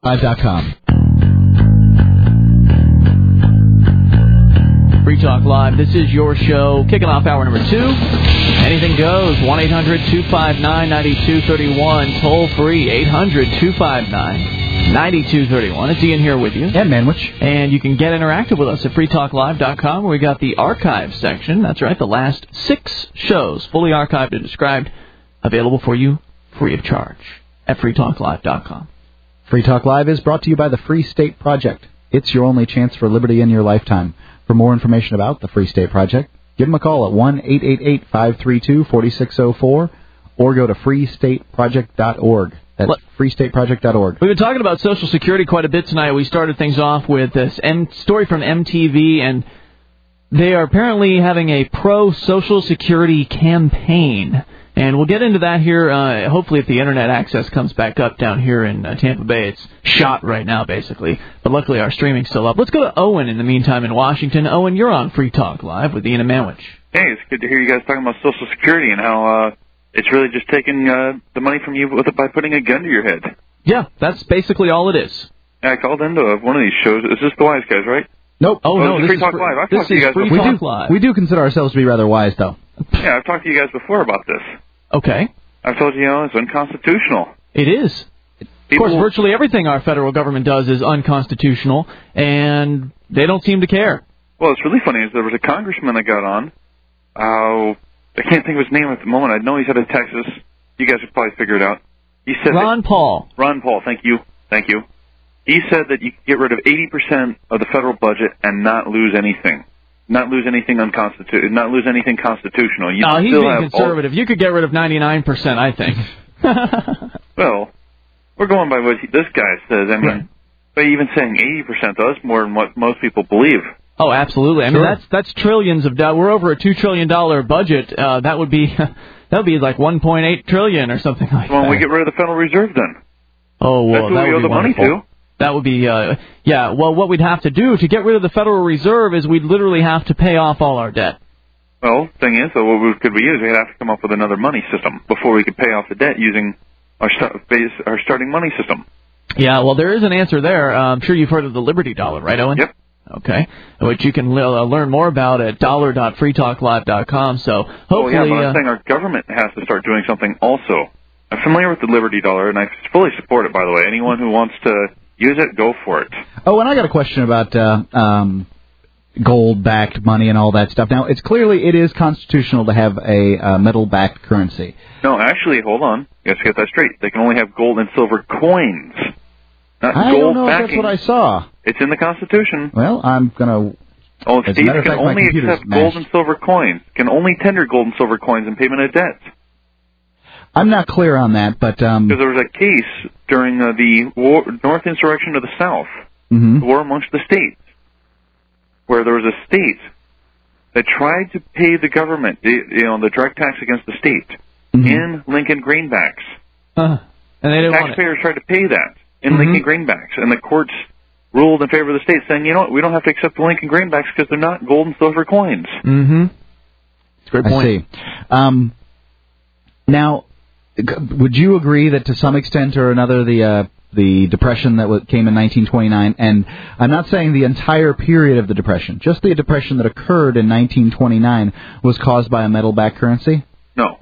freetalklive.com. Free Talk Live. This is your show. Kicking off hour number 2. Anything goes. 1-800-259-9231. Toll free. 800-259-9231. It's Ian here with you. And Manwich. And you can get interactive with us at freetalklive.com, where we got the archive section. That's right. The last 6 shows, fully archived and described, available for you free of charge at freetalklive.com. Free Talk Live is brought to you by the Free State Project. It's your only chance for liberty in your lifetime. For more information about the Free State Project, give them a call at 1-888-532-4604 or go to freestateproject.org. That's freestateproject.org. We've been talking about Social Security quite a bit tonight. We started things off with this story from MTV, and they are apparently having a pro-Social Security campaign. And we'll get into that here, hopefully if the Internet access comes back up down here in Tampa Bay. It's shot right now, basically. But luckily our streaming's still up. Let's go to Owen in the meantime in Washington. Owen, you're on Free Talk Live with Ian and Manwich. Hey, it's good to hear you guys talking about Social Security and how it's really just taking the money from you by putting a gun to your head. Yeah, that's basically all it is. Yeah, I called into one of these shows. Is this the Wise Guys, right? Nope. Oh, no, this is Free Talk Live. I've talked to you guys before. We do consider ourselves to be rather wise, though. Yeah, I've talked to you guys before about this. Okay. I've told you, it's unconstitutional. It is. Of course, virtually everything our federal government does is unconstitutional, and they don't seem to care. Well, it's really funny is there was a congressman that got on. I can't think of his name at the moment. I know he's out of Texas. You guys could probably figure it out. He said Ron Paul. Ron Paul, thank you. He said that you could get rid of 80% of the federal budget and not lose anything. Not lose anything constitutional. No, he's being conservative. You could get rid of 99%, I think. Well, we're going by what this guy says. I mean, by even saying 80%, though, that's more than what most people believe. Oh, absolutely. I mean, that's trillions of dollars. We're over a $2 trillion budget. That would be like $1.8 trillion or something like that. Well, we get rid of the Federal Reserve then. Oh, well, that's who we owe the money to. That would be, well, what we'd have to do to get rid of the Federal Reserve is we'd literally have to pay off all our debt. Well, thing is, what we could use? We'd have to come up with another money system before we could pay off the debt using our starting money system. Yeah, well, there is an answer there. I'm sure you've heard of the Liberty Dollar, right, Owen? Yep. Okay, which you can learn more about at dollar.freetalklive.com. So hopefully, but I'm saying our government has to start doing something also. I'm familiar with the Liberty Dollar, and I fully support it, by the way. Anyone who wants to use it, go for it. Oh, and I got a question about gold-backed money and all that stuff. Now, it is constitutional to have a metal-backed currency. No, actually, hold on. You have to get that straight. They can only have gold and silver coins, not gold backing. I don't know if that's what I saw. It's in the Constitution. Well, I'm going to... Oh, states can only accept gold and silver coins, can only tender gold and silver coins in payment of debts. I'm not clear on that, but... Because there was a case during the North Insurrection of the South, the war amongst the states, where there was a state that tried to pay the government, the direct tax against the state, in Lincoln greenbacks. And they didn't want it. Taxpayers tried to pay that in Lincoln greenbacks, and the courts ruled in favor of the state, saying, you know what, we don't have to accept the Lincoln greenbacks because they're not gold and silver coins. That's a great point. I see. Now... Would you agree that to some extent or another the Depression that came in 1929, and I'm not saying the entire period of the Depression, just the Depression that occurred in 1929 was caused by a metal-backed currency? No.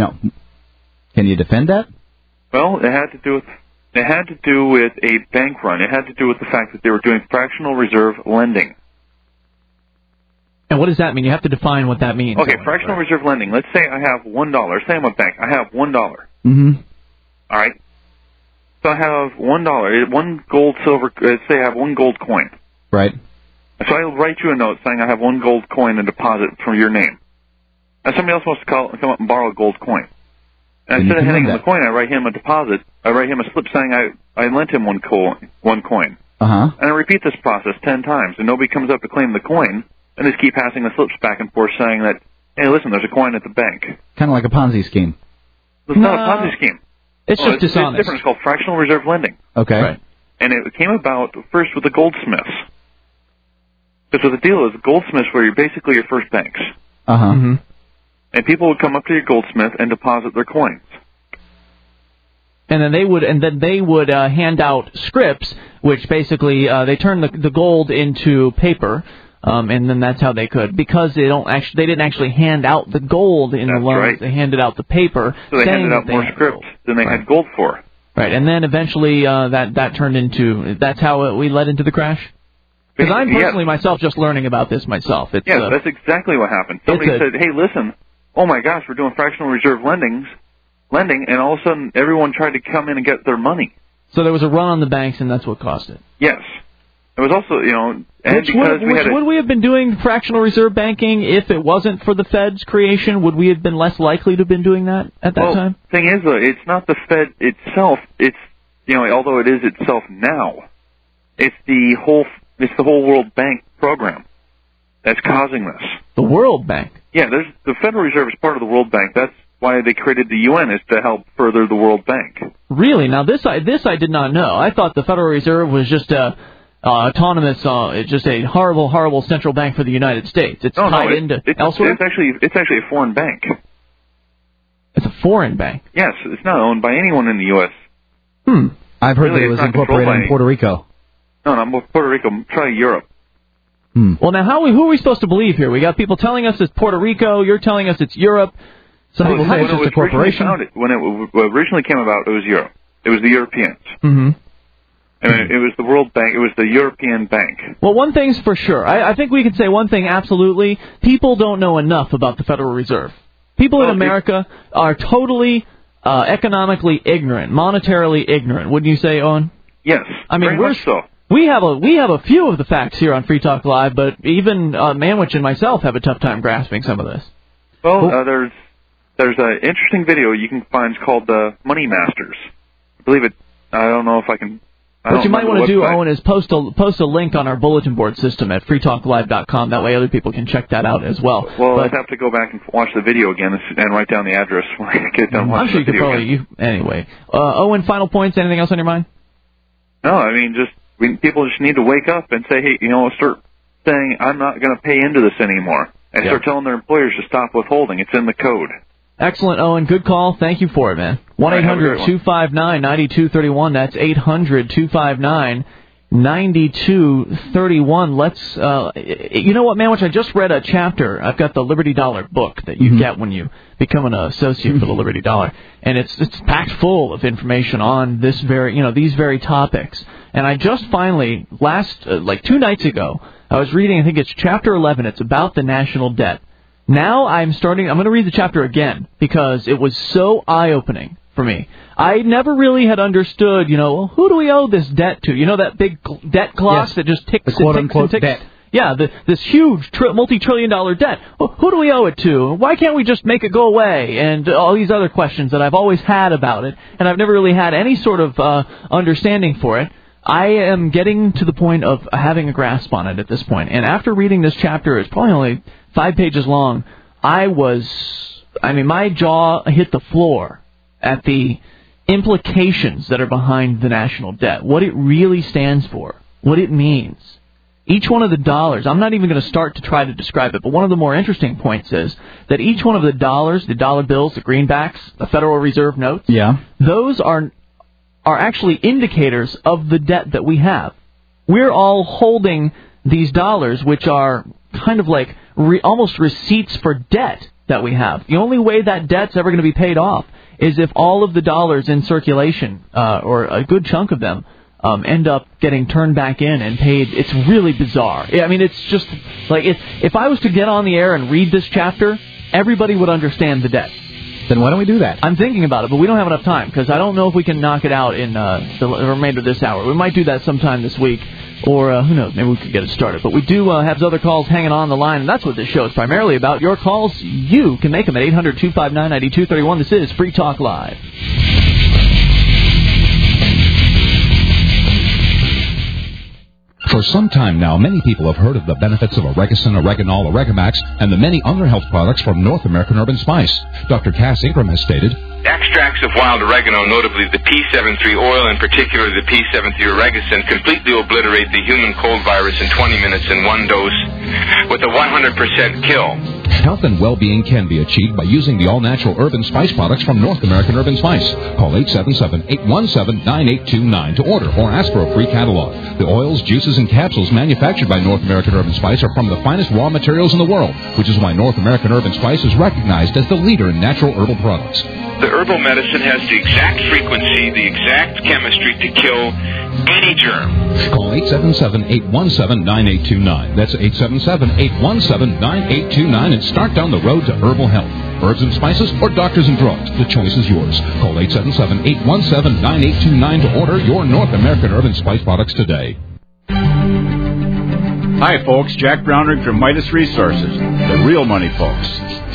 Can you defend that? Well, it had to do with a bank run. It had to do with the fact that they were doing fractional reserve lending. And what does that mean? You have to define what that means. Okay, fractional reserve lending. Let's say I have $1. Say I'm a bank. I have $1. All right. So I have $1, one gold, silver. Say I have one gold coin. Right. So I write you a note saying I have one gold coin and deposit from your name. And somebody else wants to come up and borrow a gold coin. And instead of handing him the coin, I write him a deposit. I write him a slip saying I lent him one coin. And I repeat this process 10 times, and nobody comes up to claim the coin. And just keep passing the slips back and forth saying that, hey, listen, there's a coin at the bank. Kind of like a Ponzi scheme. It's not a Ponzi scheme. It's just dishonest. It's different. It's called fractional reserve lending. Okay. Right. And it came about first with the goldsmiths. Because what the deal is, the goldsmiths were basically your first banks. And people would come up to your goldsmith and deposit their coins. And then they would hand out scripts, which basically they turn the gold into paper, and then that's how they could, because they didn't actually hand out the gold in the loans. Right. They handed out the paper. So they handed out more scripts than they had gold for. Right, and then eventually that turned into, that's how we led into the crash. Because I'm personally myself just learning about this myself. That's exactly what happened. Somebody said, "Hey, listen, oh my gosh, we're doing fractional reserve lending, and all of a sudden everyone tried to come in and get their money." So there was a run on the banks, and that's what caused it. Yes. It was also, would we have been doing fractional reserve banking if it wasn't for the Fed's creation? Would we have been less likely to have been doing that at that time? The thing is, though, it's not the Fed itself. It's, although it is itself now, it's the whole World Bank program that's causing this. The World Bank? Yeah, the Federal Reserve is part of the World Bank. That's why they created the UN, is to help further the World Bank. Really? Now, this I did not know. I thought the Federal Reserve was just autonomous, just a horrible, horrible central bank for the United States. It's tied into elsewhere? It's actually a foreign bank. It's a foreign bank? Yes, it's not owned by anyone in the U.S. I've heard that it was incorporated in Puerto Rico. No, not Puerto Rico. Try Europe. Well, now, who are we supposed to believe here? We got people telling us it's Puerto Rico. You're telling us it's Europe. Some people say it's just a corporation. When it originally came about, it was Europe. It was the Europeans. Mm-hmm. And it was the World Bank. It was the European Bank. Well, one thing's for sure. I think we can say one thing absolutely. People don't know enough about the Federal Reserve. People in America are totally economically ignorant, monetarily ignorant. Wouldn't you say, Owen? Yes. I mean, very much so. We have a few of the facts here on Free Talk Live, but even Manwich and myself have a tough time grasping some of this. Well, there's an interesting video you can find called Money Masters. I believe it. I don't know if I can. What you might want to do, Owen, is post a link on our bulletin board system at freetalklive.com. That way other people can check that out as well. Well, I'd have to go back and watch the video again and write down the address when I get done watching the video. I'm sure you could probably... Anyway. Owen, final points? Anything else on your mind? No, I mean, people just need to wake up and say, hey, start saying, I'm not going to pay into this anymore. And start telling their employers to stop withholding. It's in the code. Excellent, Owen. Good call. Thank you for it, man. 1-800-259-9231. That's 800-259-9231. Let's, you know what, man, I just read a chapter. I've got the Liberty Dollar book that you get when you become an associate for the Liberty Dollar. And it's packed full of information on these very topics. And I just finally, 2 nights ago, I was reading, I think it's chapter 11. It's about the national debt. Now I'm going to read the chapter again because it was so eye-opening for me. I never really had understood, who do we owe this debt to? That big debt clock that just ticks and ticks and ticks? Debt. Yeah, this huge multi-trillion-dollar debt. Well, who do we owe it to? Why can't we just make it go away? And all these other questions that I've always had about it, and I've never really had any sort of understanding for it. I am getting to the point of having a grasp on it at this point. And after reading this chapter, it's probably only 5 pages long, my jaw hit the floor at the implications that are behind the national debt, what it really stands for, what it means. Each one of the dollars, I'm not even going to start to try to describe it, but one of the more interesting points is that each one of the dollars, the dollar bills, the greenbacks, the Federal Reserve notes, those are actually indicators of the debt that we have. We're all holding these dollars, which are kind of like almost receipts for debt that we have. The only way that debt's ever going to be paid off is if all of the dollars in circulation, or a good chunk of them, end up getting turned back in and paid. It's really bizarre. I mean, it's just like if I was to get on the air and read this chapter, everybody would understand the debt. Then why don't we do that? I'm thinking about it, but we don't have enough time because I don't know if we can knock it out in the remainder of this hour. We might do that sometime this week, or who knows, maybe we could get it started. But we do have other calls hanging on the line, and that's what this show is primarily about. Your calls, you can make them at 800-259-9231. This is Free Talk Live. For some time now, many people have heard of the benefits of Oregacin, Oreganol, Oregamax, and the many other health products from North American Urban Spice. Dr. Cass Ingram has stated, extracts of wild oregano, notably the P73 oil, and particularly the P73 Oregacin, completely obliterate the human cold virus in 20 minutes in one dose with a 100% kill. Health and well-being can be achieved by using the all-natural herb and spice products from North American Herb and Spice. Call 877-817-9829 to order or ask for a free catalog. The oils, juices, and capsules manufactured by North American Herb and Spice are from the finest raw materials in the world, which is why North American Herb and Spice is recognized as the leader in natural herbal products. The herbal medicine has the exact frequency, the exact chemistry to kill any germ. Call 877-817-9829. That's 877-817-9829 and start down the road to herbal health. Herbs and spices or doctors and drugs. The choice is yours. Call 877-817-9829 to order your North American Herb and Spice products today. Hi, folks. Jack Brownrigg from Midas Resources, the real money folks.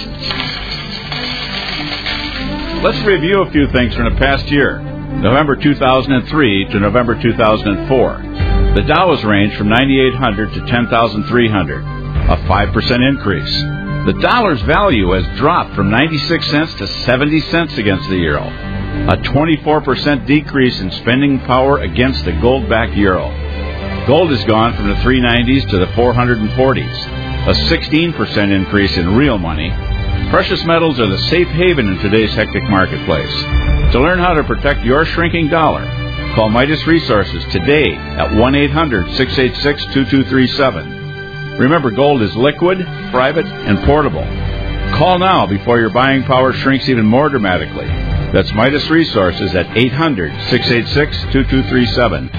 Let's review a few things from the past year, November 2003 to November 2004. The Dow has ranged from 9,800 to 10,300, a 5% increase. The dollar's value has dropped from 96 cents to 70 cents against the euro, a 24% decrease in spending power against the gold-backed euro. Gold has gone from the 390s to the 440s, a 16% increase in real money. Precious metals are the safe haven in today's hectic marketplace. To learn how to protect your shrinking dollar, call Midas Resources today at 1-800-686-2237. Remember, gold is liquid, private, and portable. Call now before your buying power shrinks even more dramatically. That's Midas Resources at 800-686-2237.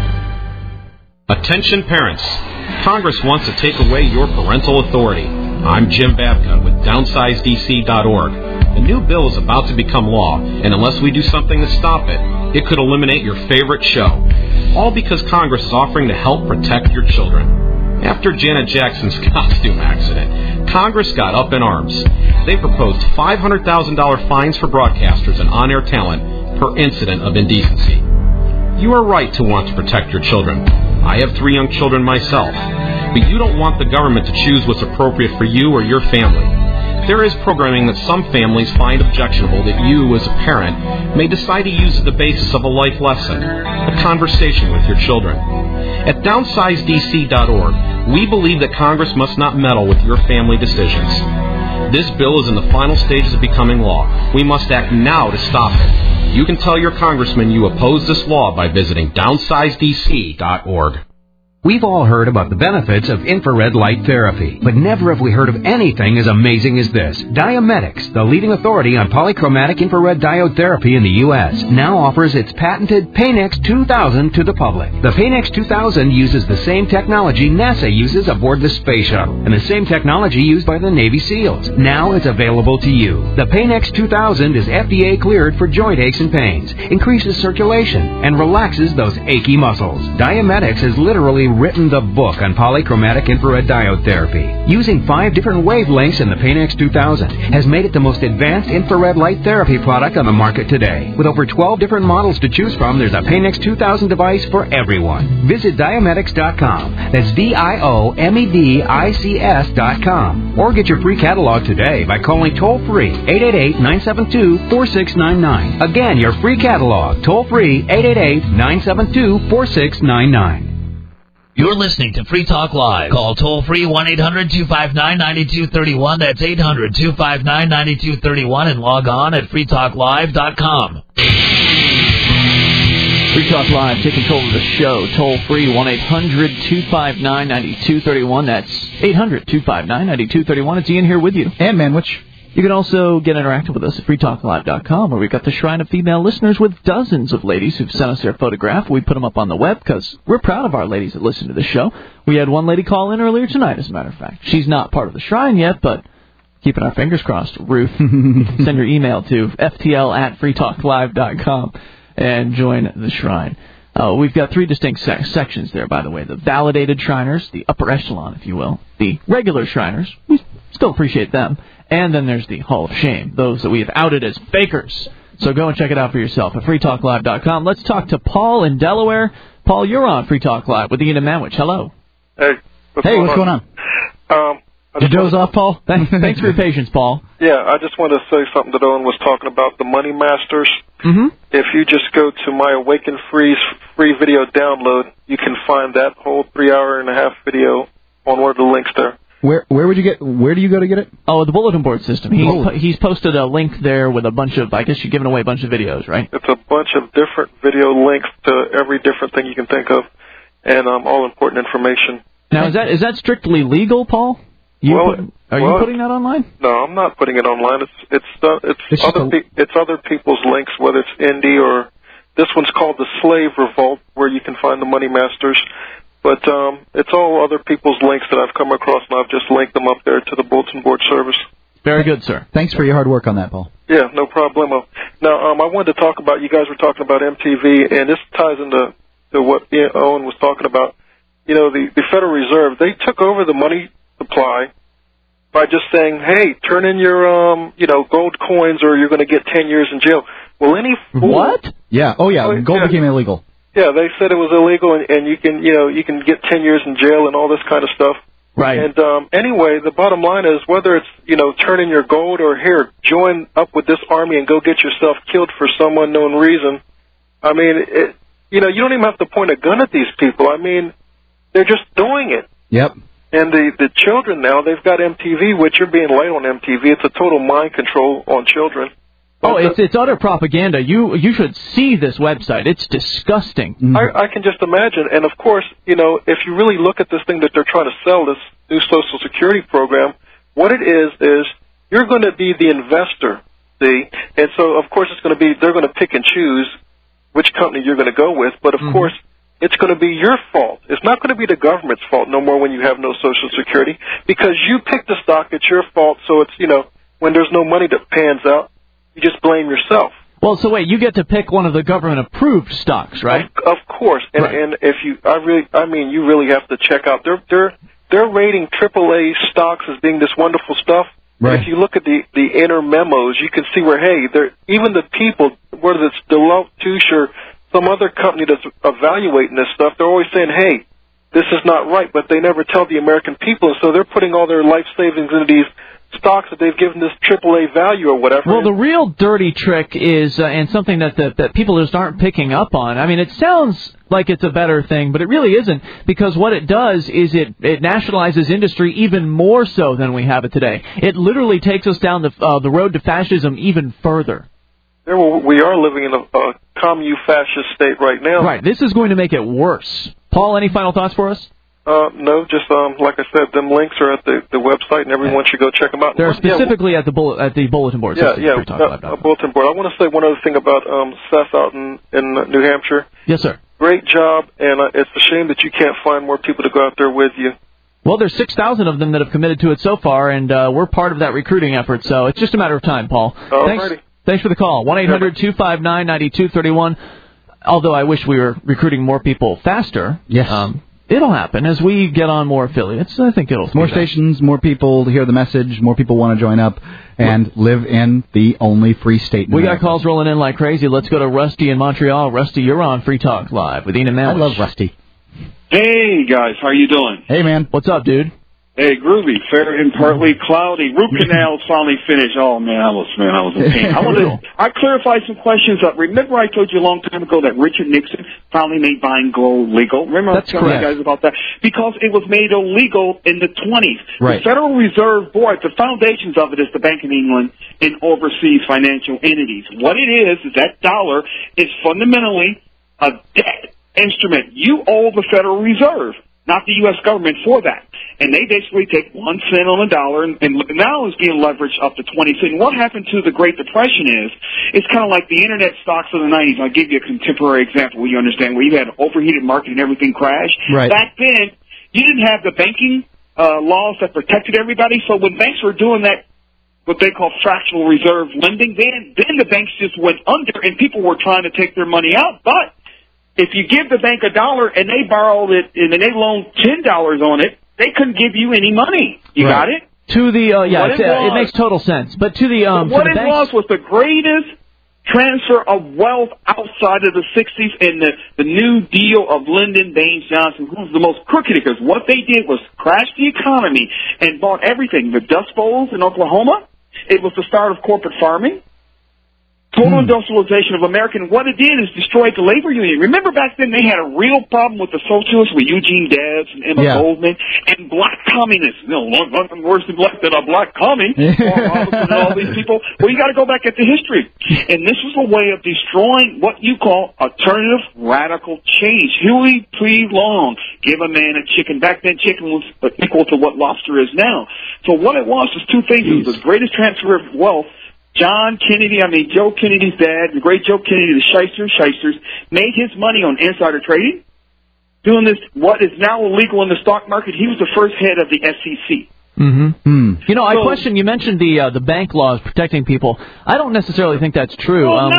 Attention parents. Congress wants to take away your parental authority. I'm Jim Babka with DownsizeDC.org. The new bill is about to become law, and unless we do something to stop it, it could eliminate your favorite show. All because Congress is offering to help protect your children. After Janet Jackson's costume accident, Congress got up in arms. They proposed $500,000 fines for broadcasters and on-air talent per incident of indecency. You are right to want to protect your children. I have 3 young children myself, but you don't want the government to choose what's appropriate for you or your family. There is programming that some families find objectionable that you, as a parent, may decide to use as the basis of a life lesson, a conversation with your children. At DownsizeDC.org, we believe that Congress must not meddle with your family decisions. This bill is in the final stages of becoming law. We must act now to stop it. You can tell your congressman you oppose this law by visiting DownsizeDC.org. We've all heard about the benefits of infrared light therapy, but never have we heard of anything as amazing as this. Diametics, the leading authority on polychromatic infrared diode therapy in the U.S., now offers its patented Paynex 2000 to the public. The Paynex 2000 uses the same technology NASA uses aboard the space shuttle, and the same technology used by the Navy SEALs. Now it's available to you. The Paynex 2000 is FDA cleared for joint aches and pains, increases circulation, and relaxes those achy muscles. Diametics has literally written the book on polychromatic infrared diode therapy. Using 5 different wavelengths in the Paynex 2000 has made it the most advanced infrared light therapy product on the market today. With over 12 different models to choose from, there's a Paynex 2000 device for everyone. Visit Diametics.com. That's DIOMEDICS.com. Or get your free catalog today by calling toll-free 888-972-4699. Again, your free catalog, toll-free 888-972-4699. You're listening to Free Talk Live. Call toll-free 1-800-259-9231. That's 800-259-9231. And log on at freetalklive.com. Free Talk Live, take control of the show. Toll-free 1-800-259-9231. That's 800-259-9231. It's Ian here with you. And Manwich. You can also get interactive with us at freetalklive.com, where we've got the Shrine of Female Listeners with dozens of ladies who've sent us their photograph. We put them up on the web because we're proud of our ladies that listen to the show. We had one lady call in earlier tonight, as a matter of fact. She's not part of the Shrine yet, but keeping our fingers crossed. Ruth, you can send your email to ftl@freetalklive.com and join the Shrine. We've got 3 distinct sections there, by the way. The validated Shriners, the upper echelon, if you will. The regular Shriners, we still appreciate them. And then there's the Hall of Shame, those that we have outed as fakers. So go and check it out for yourself at freetalklive.com. Let's talk to Paul in Delaware. Paul, you're on Free Talk Live with Ian and Manwich. Hello. Hey, what's going on? Did you doze off, Paul? Thanks for your patience, Paul. Yeah, I just wanted to say something that Owen was talking about, the Money Masters. Mm-hmm. If you just go to my Awaken free video download, you can find that whole 3.5-hour video on one of the links there. Where do you go to get it? Oh, the bulletin board system. He's posted a link there with a bunch of, I guess you're giving away a bunch of videos, right? It's a bunch of different video links to every different thing you can think of, and all important information. Now, is that strictly legal, Paul? Are you putting that online? No, I'm not putting it online. It's other people's links, whether it's Indie or this one's called the Slave Revolt, where you can find the Money Masters. But it's all other people's links that I've come across, and I've just linked them up there to the bulletin board service. Very good, sir. Thanks for your hard work on that, Paul. Yeah, no problemo. Now, I wanted to talk about, you guys were talking about MTV, and this ties into what Owen was talking about. You know, the Federal Reserve, they took over the money supply by just saying, hey, turn in your, gold coins or you're going to get 10 years in jail. Well, any fool... What? Yeah. Oh, yeah. Gold became illegal. Yeah, they said it was illegal, and you can get 10 years in jail and all this kind of stuff. Right. And anyway, the bottom line is whether it's, turn in your gold or here, join up with this army and go get yourself killed for some unknown reason. I mean, you don't even have to point a gun at these people. I mean, they're just doing it. Yep. And the children now, they've got MTV, which you're being late on MTV. It's a total mind control on children. Oh, it's utter propaganda. You should see this website. It's disgusting. I can just imagine. And, of course, if you really look at this thing that they're trying to sell, this new Social Security program, what it is you're going to be the investor, see? And so, of course, they're going to pick and choose which company you're going to go with. But, of course, it's going to be your fault. It's not going to be the government's fault no more when you have no Social Security because you picked the stock. It's your fault. So it's, when there's no money that pans out, you just blame yourself. Well, so wait, you get to pick one of the government-approved stocks, right? Of course, and if you really have to check out. They're rating AAA stocks as being this wonderful stuff. Right. And if you look at the inner memos, you can see where even the people, whether it's Deloitte Touche or some other company that's evaluating this stuff, they're always saying, hey, this is not right, but they never tell the American people, and so they're putting all their life savings into these stocks that they've given this AAA value or whatever. Well, the real dirty trick is, and something that people just aren't picking up on, I mean, it sounds like it's a better thing, but it really isn't, because what it does is it nationalizes industry even more so than we have it today. It literally takes us down the road to fascism even further. We are living in a commune-fascist state right now. Right. This is going to make it worse. Paul, any final thoughts for us? No, just like I said, them links are at the website, and everyone should go check them out. They're specifically at the bulletin board. Bulletin board. I want to say one other thing about Seth out in New Hampshire. Yes, sir. Great job, and it's a shame that you can't find more people to go out there with you. Well, there's 6,000 of them that have committed to it so far, and we're part of that recruiting effort, so it's just a matter of time, Paul. Thanks for the call. 1-800-259-9231. Although I wish we were recruiting more people faster. Yes. It'll happen as we get on more affiliates. I think it'll more stations, more people to hear the message, more people want to join up and live in the only free state in We America. got calls rolling in like crazy. Let's go to Rusty in Montreal. Rusty, you're on Free Talk Live with Ian and Malish. I love Rusty. Hey, guys. How you doing? Hey, man. What's up, dude? Hey, groovy, fair and partly cloudy. Root canals finally finished. Oh man, I was in pain. I clarified some questions. Remember I told you a long time ago that Richard Nixon finally made buying gold legal? Remember I was telling you guys about that? Because it was made illegal in the 20s. Right. The Federal Reserve Board, the foundations of it is the Bank of England and overseas financial entities. What it is that dollar is fundamentally a debt instrument. You owe the Federal Reserve, not the U.S. government, for that. And they basically take 1 cent on a dollar, and now it's being leveraged up to 20 cents. And what happened to the Great Depression is, it's kind of like the Internet stocks of the 90s. I'll give you a contemporary example where you understand, where you had an overheated market and everything crashed. Right. Back then, you didn't have the banking laws that protected everybody, so when banks were doing that, what they call fractional reserve lending, then the banks just went under, and people were trying to take their money out. But if you give the bank $1 and they borrowed it and they loaned $10 on it, they couldn't give you any money. You got it? To the it makes total sense. But to the what it was the greatest transfer of wealth outside of the 60s and the New Deal of Lyndon Baines Johnson, who was the most crooked, because what they did was crash the economy and bought everything. The Dust Bowls in Oklahoma, it was the start of corporate farming. Total industrialization of America, and what it did is destroyed the labor union. Remember back then they had a real problem with the socialists, with Eugene Debs and Emma Goldman, and black communists. Nothing worse than a black commie, and all these people. Well, you got to go back at the history. And this was a way of destroying what you call alternative radical change. Huey P. Long, give a man a chicken. Back then chicken was equal to what lobster is now. So what it was two things. It was the greatest transfer of wealth. Joe Kennedy's dad, the great Joe Kennedy, the shysters, made his money on insider trading, doing this, what is now illegal in the stock market. He was the first head of the SEC. You know, I question. You mentioned the bank laws protecting people. I don't necessarily think that's true. In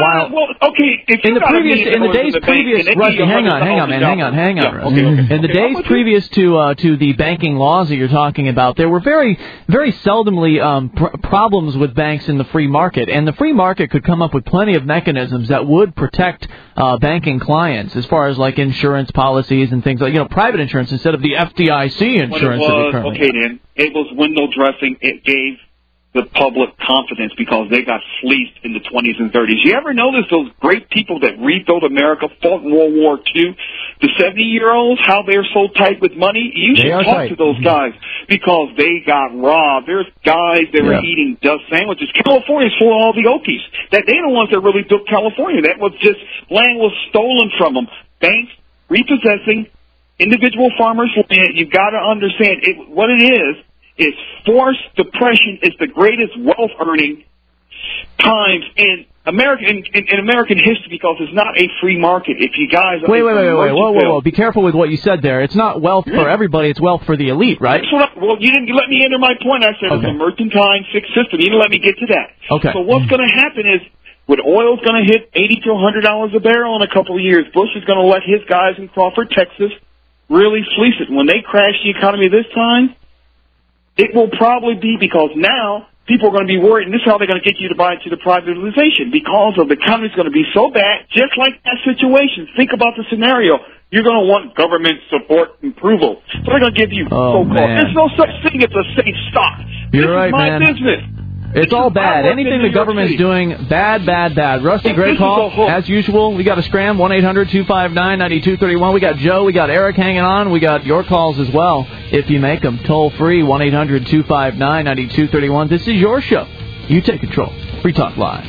the days previous, Rusty, hang on. In the days previous to the banking laws that you're talking about, there were very, very seldomly problems with banks in the free market, and the free market could come up with plenty of mechanisms that would protect banking clients, as far as like insurance policies and things like private insurance instead of the FDIC insurance. It was window dressing. It gave the public confidence because they got fleeced in the 20s and 30s. You ever notice those great people that rebuilt America, fought in World War II, the 70-year-olds, how they're so tight with money? You should talk to those guys because they got robbed. There's guys that were eating dust sandwiches. California's full of all the Okies. They're the ones that really built California. That was just land was stolen from them. Banks repossessing individual farmers' land. You've got to understand what it is forced depression is the greatest wealth earning times in American history because it's not a free market. If you guys wait, whoa, be careful with what you said there. It's not wealth for everybody; it's wealth for the elite, right? Well, you didn't let me enter my point. I said it's a mercantile fixed system. You didn't let me get to that. Okay. So what's going to happen is, when oil's going to hit $80 to $100 a barrel in a couple of years, Bush is going to let his guys in Crawford, Texas, really fleece it. When they crash the economy this time, it will probably be because now people are going to be worried, and this is how they're going to get you to buy into the privatization, because of the economy's going to be so bad, just like that situation. Think about the scenario. You're going to want government support and approval. So they're going to give you so-called. There's no such thing as a safe stock. You're right, my man. business. It's all bad. Anything the government's doing, bad. Rusty, great call. As usual, we got a scram, 1-800-259-9231. We got Joe, we got Eric hanging on. We got your calls as well, if you make them. Toll free, 1-800-259-9231. This is your show. You take control. Free Talk Live.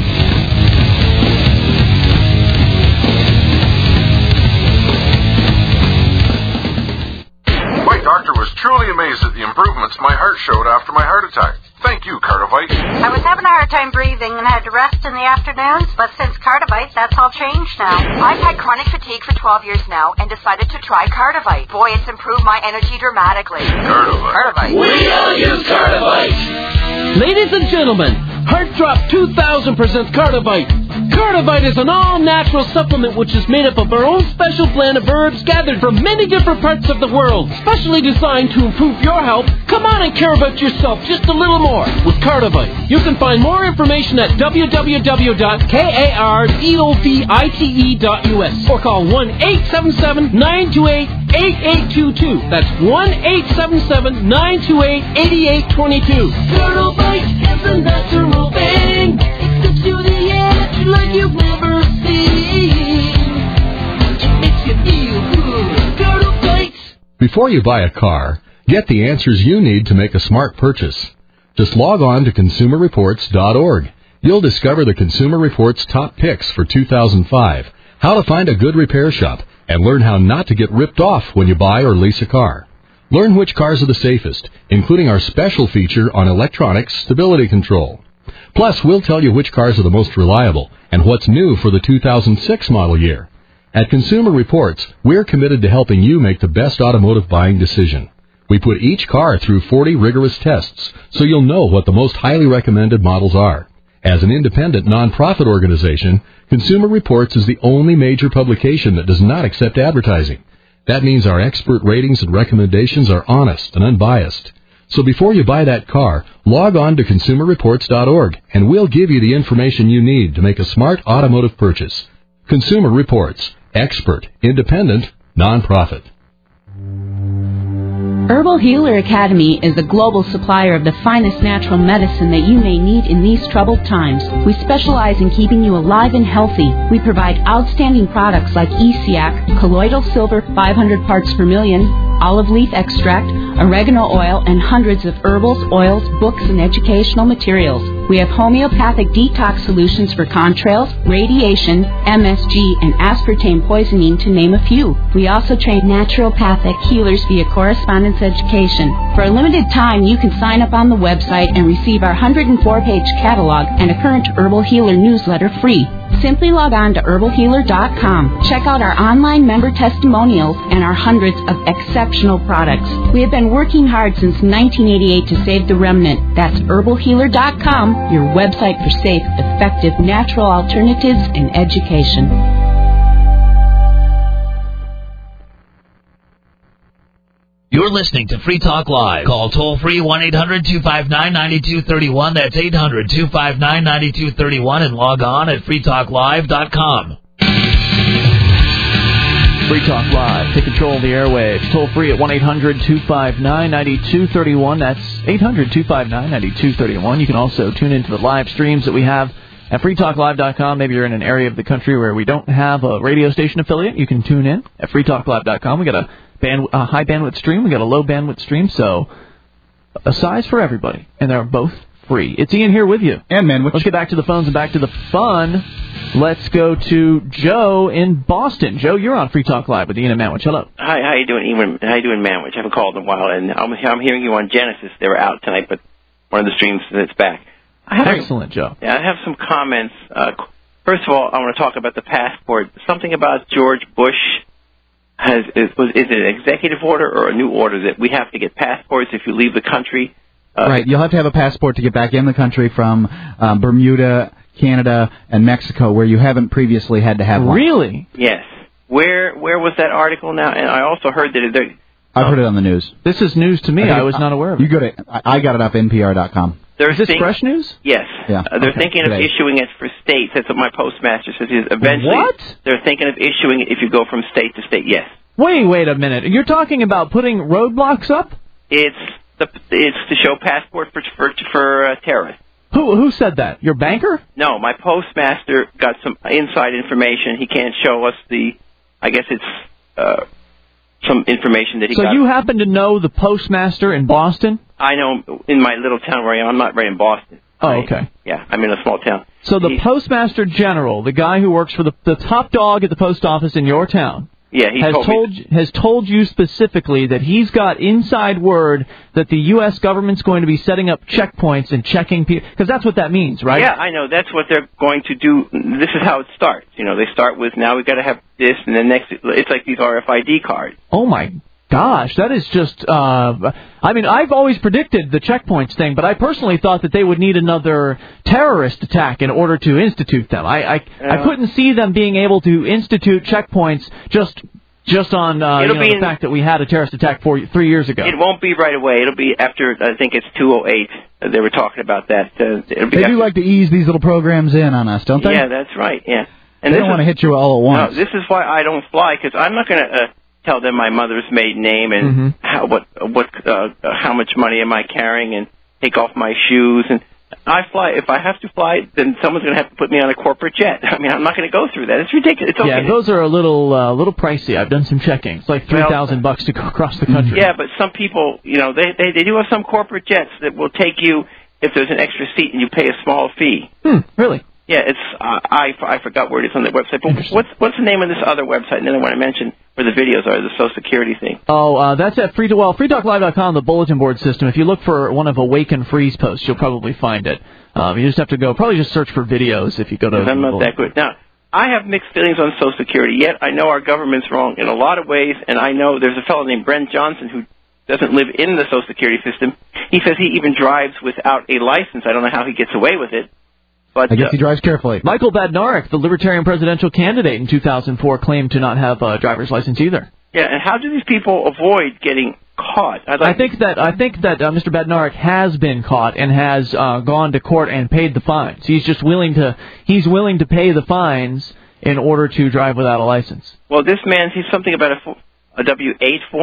My doctor was truly amazed at the improvements my heart showed after my heart attack. Thank you, Cardivite. I was having a hard time breathing and had to rest in the afternoons, but since Cardivite, that's all changed now. I've had chronic fatigue for 12 years now and decided to try Cardivite. Boy, it's improved my energy dramatically. Cardivite. We all use Cardivite. Ladies and gentlemen, Heart Drop 2000 presents Cardivite. Cardivite is an all-natural supplement which is made up of our own special blend of herbs gathered from many different parts of the world. Specially designed to improve your health, come on and care about yourself just a little more with Cardivite. You can find more information at www.kardovite.us or call 1-877-928-8822. That's 1-877-928-8822. Cardivite is a natural thing. It gives you the edge like you've never seen. It makes you feel good. Cardivite. Before you buy a car, get the answers you need to make a smart purchase. Just log on to ConsumerReports.org. You'll discover the Consumer Reports top picks for 2005, how to find a good repair shop, and learn how not to get ripped off when you buy or lease a car. Learn which cars are the safest, including our special feature on electronic stability control. Plus, we'll tell you which cars are the most reliable and what's new for the 2006 model year. At Consumer Reports, we're committed to helping you make the best automotive buying decision. We put each car through 40 rigorous tests, so you'll know what the most highly recommended models are. As an independent nonprofit organization, Consumer Reports is the only major publication that does not accept advertising. That means our expert ratings and recommendations are honest and unbiased. So before you buy that car, log on to ConsumerReports.org, and we'll give you the information you need to make a smart automotive purchase. Consumer Reports. Expert, independent, nonprofit. Herbal Healer Academy is a global supplier of the finest natural medicine that you may need in these troubled times. We specialize in keeping you alive and healthy. We provide outstanding products like ESIAC, colloidal silver 500 parts per million, olive leaf extract, oregano oil, and hundreds of herbals, oils, books, and educational materials. We have homeopathic detox solutions for contrails, radiation, MSG, and aspartame poisoning, to name a few. We also train naturopathic healers via correspondence education. For a limited time, you can sign up on the website and receive our 104-page catalog and a current Herbal Healer newsletter free. Simply log on to herbalhealer.com. Check out our online member testimonials and our hundreds of exceptional products. We have been working hard since 1988 to save the remnant. That's herbalhealer.com, your website for safe, effective, natural alternatives and education. You're listening to Free Talk Live. Call toll-free 1-800-259-9231. That's 800-259-9231. And log on at freetalklive.com. Free Talk Live. Take control of the airwaves. Toll-free at 1-800-259-9231. That's 800-259-9231. You can also tune into the live streams that we have at freetalklive.com. Maybe you're in an area of the country where we don't have a radio station affiliate. You can tune in at freetalklive.com. We got a high bandwidth stream. We got a low bandwidth stream, so a size for everybody, and they're both free. It's Ian here with you. And Manwich. Let's get back to the phones and back to the fun. Let's go to Joe in Boston. Joe, you're on Free Talk Live with Ian and Manwich. Hello. Hi, how you doing, Ian? How you doing, Manwich? I haven't called in a while, and I'm hearing you on Genesis. They were out tonight, but one of the streams that's back. Excellent, Joe. Yeah, I have some comments. First of all, I want to talk about the passport. Something about George Bush. Is it an executive order or a new order that we have to get passports if you leave the country? Right. You'll have to have a passport to get back in the country from Bermuda, Canada, and Mexico, where you haven't previously had to have one. Really? Yes. Where was that article now? And I also heard that I've heard it on the news. This is news to me. I was not aware of it. You go to. I got it off NPR.com. Is this fresh news? Yes. Yeah. They're thinking of issuing it for states. That's what my postmaster says. Eventually, what? They're thinking of issuing it if you go from state to state. Yes. Wait a minute. You're talking about putting roadblocks up? It's to show passport for terrorists. Who said that? Your banker? No, my postmaster got some inside information. He can't show us I guess it's some information that he got. So you happen to know the postmaster in Boston? I know in my little town where I am. I'm not right in Boston. Oh, okay. Yeah, I'm in a small town. So the postmaster general, the guy who works for the top dog at the post office in your town, has told you specifically that he's got inside word that the U.S. government's going to be setting up checkpoints and checking people, because that's what that means, right? Yeah, I know. That's what they're going to do. This is how it starts. They start with, now we've got to have this, and then next, it's like these RFID cards. Oh, my gosh, that is just, I've always predicted the checkpoints thing, but I personally thought that they would need another terrorist attack in order to institute them. I couldn't see them being able to institute checkpoints just on the fact that we had a terrorist attack 3 years ago. It won't be right away. It'll be after, I think it's 208. They were talking about that. They do like to ease these little programs in on us, don't they? Yeah, that's right, yeah. And they don't want to hit you all at once. No, this is why I don't fly, because I'm not going to tell them my mother's maiden name and how much money am I carrying, and take off my shoes. And I fly. If I have to fly, then someone's going to have to put me on a corporate jet. I mean, I'm not going to go through that. It's ridiculous. It's okay. Yeah, those are a little pricey. I've done some checking. It's like $3,000 to go across the country. Yeah, but some people, they do have some corporate jets that will take you if there's an extra seat and you pay a small fee. Really? Yeah, it's I forgot where it is on the website. But what's the name of this other website? And then I want to mention where the videos are, the Social Security thing. Oh, that's at freetalklive.com, the bulletin board system. If you look for one of Awaken Free's posts, you'll probably find it. You just have to probably just search for videos if you go to. I'm not that good. Now, I have mixed feelings on Social Security. Yet I know our government's wrong in a lot of ways, and I know there's a fellow named Brent Johnson who doesn't live in the Social Security system. He says he even drives without a license. I don't know how he gets away with it. But, I guess he drives carefully. Michael Badnarik, the Libertarian presidential candidate in 2004, claimed to not have a driver's license either. Yeah, and how do these people avoid getting caught? I think that Mr. Badnarik has been caught and has gone to court and paid the fines. He's just willing to pay the fines in order to drive without a license. Well, this man, he's something about a W-8 form.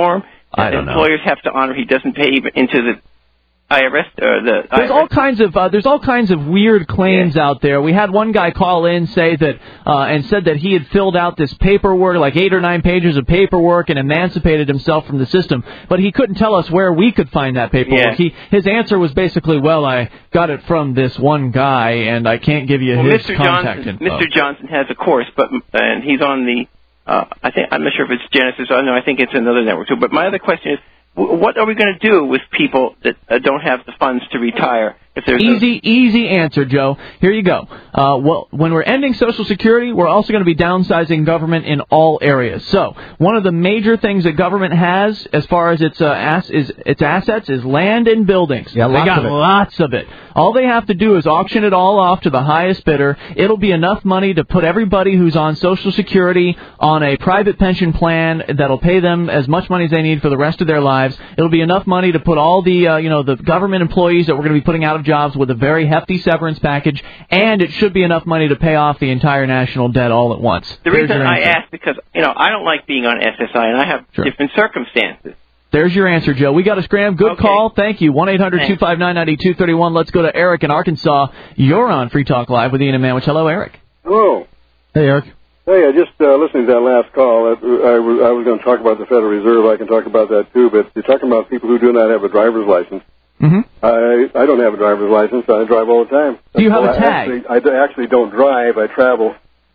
I don't know. Employers have to honor. He doesn't pay even into the IRS or the. There's all kinds of weird claims out there. We had one guy call in said that he had filled out this paperwork, like 8 or 9 pages of paperwork, and emancipated himself from the system. But he couldn't tell us where we could find that paperwork. Yeah. His answer was basically, "Well, I got it from this one guy, and I can't give you his contact info." Mr. Johnson has a course, and he's on the. I'm not sure if it's Genesis. I think it's another network too. But my other question is, what are we going to do with people that don't have the funds to retire? If there's easy answer, Joe. Here you go. Well, when we're ending Social Security, we're also going to be downsizing government in all areas. So one of the major things that government has, as far as its assets, is land and buildings. Yeah, they got lots of it. All they have to do is auction it all off to the highest bidder. It'll be enough money to put everybody who's on Social Security on a private pension plan that'll pay them as much money as they need for the rest of their lives. It'll be enough money to put all the the government employees that we're going to be putting out of jobs with a very hefty severance package, and it should be enough money to pay off the entire national debt all at once. The reason I ask because I don't like being on SSI, and I have different circumstances. There's your answer, Joe. We got to scram. Good call. Thank you. 1-800-259-9231. Let's go to Eric in Arkansas. You're on Free Talk Live with Ian and Manwich. Hello, Eric. Hello. Hey, Eric. Hey, I just listening to that last call. I was going to talk about the Federal Reserve. I can talk about that too. But you're talking about people who do not have a driver's license. Mm-hmm. I don't have a driver's license. I drive all the time. Do you have a tag? I actually don't drive. I travel.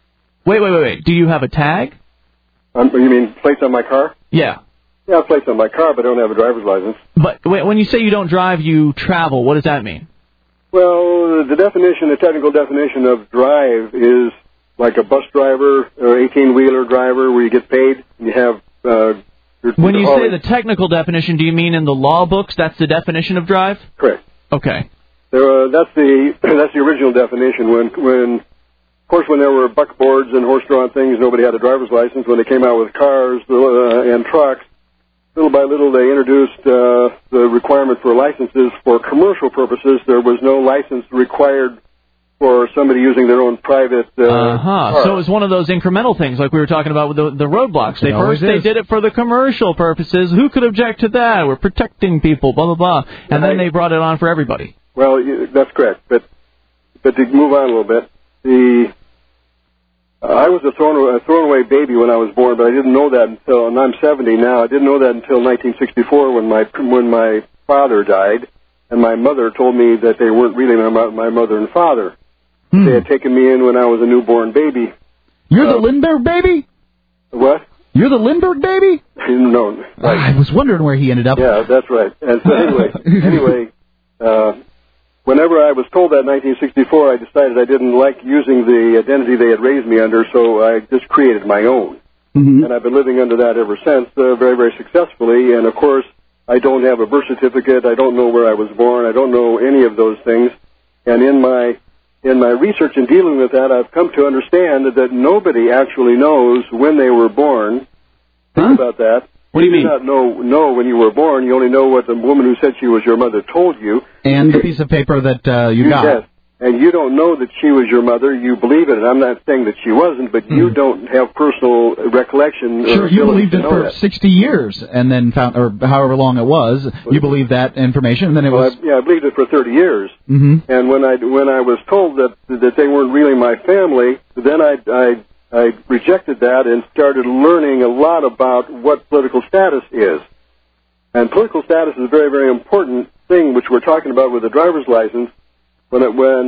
Wait. Do you have a tag? You mean plates on my car? Yeah. Yeah, I have plates on my car, but I don't have a driver's license. But when you say you don't drive, you travel. What does that mean? Well, the technical definition of drive is like a bus driver or 18-wheeler driver where you get paid and you have... when you say the technical definition, do you mean in the law books that's the definition of drive? Correct. Okay. That's the original definition. Of course, when there were buckboards and horse-drawn things, nobody had a driver's license. When they came out with cars and trucks, little by little they introduced the requirement for licenses for commercial purposes. There was no license required for somebody using their own private car. So it was one of those incremental things like we were talking about with the roadblocks. They did it for the commercial purposes. Who could object to that? We're protecting people, blah, blah, blah. And then they brought it on for everybody. Well, that's correct. But to move on a little bit, I was a thrown away baby when I was born, but I didn't know that until, and I'm 70 now, I didn't know that until 1964 when my father died, and my mother told me that they weren't really my mother and father. They had taken me in when I was a newborn baby. You're the Lindbergh baby? What? You're the Lindbergh baby? No. Right. I was wondering where he ended up. Yeah, that's right. And so anyway, whenever I was told that in 1964, I decided I didn't like using the identity they had raised me under, so I just created my own. Mm-hmm. And I've been living under that ever since, very, very successfully. And, of course, I don't have a birth certificate. I don't know where I was born. I don't know any of those things. And in my research and dealing with that, I've come to understand that nobody actually knows when they were born. Think about that. What do you mean? You do not know when you were born. You only know what the woman who said she was your mother told you. And the piece of paper that you got. Yes. And you don't know that she was your mother. You believe it. And I'm not saying that she wasn't, but you don't have personal recollection. Sure, you believed it for 60 years and then found, or however long it was, you believed that information, and then it was... I believed it for 30 years. Mm-hmm. And when I was told that they weren't really my family, then I rejected that and started learning a lot about what political status is. And political status is a very, very important thing, which we're talking about with the driver's license. When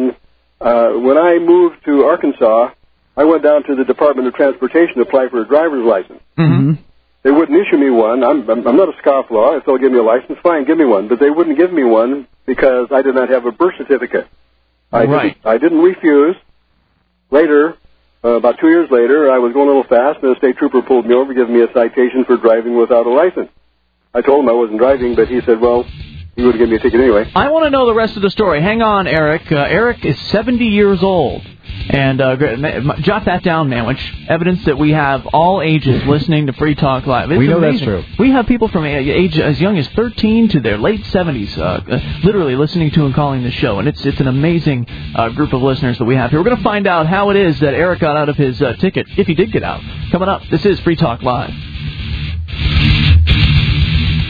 I moved to Arkansas, I went down to the Department of Transportation to apply for a driver's license. Mm-hmm. They wouldn't issue me one. I'm not a scofflaw. If they'll give me a license, fine, give me one. But they wouldn't give me one because I did not have a birth certificate. I didn't refuse. Later, about 2 years later, I was going a little fast, and a state trooper pulled me over, giving me a citation for driving without a license. I told him I wasn't driving, but he said, well, he would give me a ticket anyway. I want to know the rest of the story. Hang on, Eric. Eric is 70 years old. And jot that down, Manwich. Evidence that we have all ages listening to Free Talk Live. It's amazing. That's true. We have people from age as young as 13 to their late 70s literally listening to and calling the show. And it's an amazing group of listeners that we have here. We're going to find out how it is that Eric got out of his ticket, if he did get out. Coming up, this is Free Talk Live.